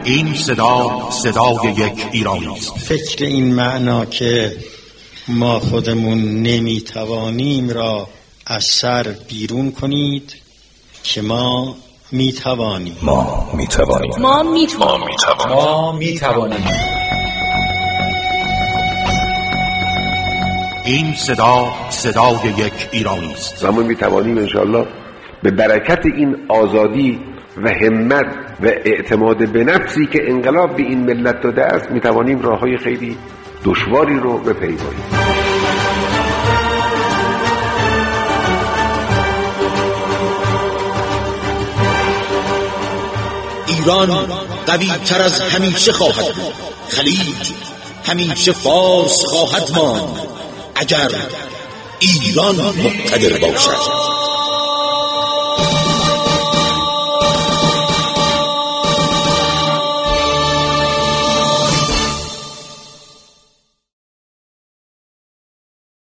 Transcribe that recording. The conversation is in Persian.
این صدای یک ایرانی است. فکر این معنا که ما خودمون نمیتوانیم را از سر بیرون کنید که ما میتوانیم. ما میتوانیم. این صدای یک ایرانی است. و ما میتوانیم انشاءالله به برکت این آزادی و همت و اعتماد به نفسی که انقلاب به این ملت داده است میتوانیم راههای خیلی دشواری رو بپیماییم. ایران قوی تر از همیشه خواهد بود. خلیج همیشه فارس خواهد ماند اگر ایران مقتدر باشد.